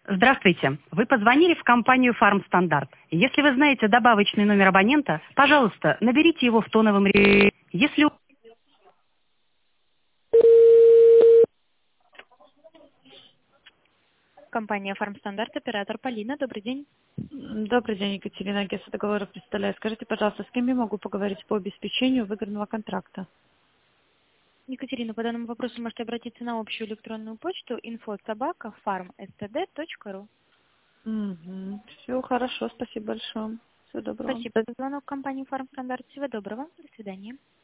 Здравствуйте. Вы позвонили в компанию «Фармстандарт». Если вы знаете добавочный номер абонента, пожалуйста, наберите его в тоновом режиме. Если Компания «Фармстандарт», оператор Полина. Добрый день. Добрый день, Екатерина, агентство договоров представляю. Скажите, пожалуйста, с кем я могу поговорить по обеспечению выгодного контракта? Екатерина, по данному вопросу можете обратиться на общую электронную почту info@farmstd.ru. Все хорошо, спасибо большое. Всего доброго. Спасибо за звонок в компанию «Фармстандарт». Всего доброго. До свидания.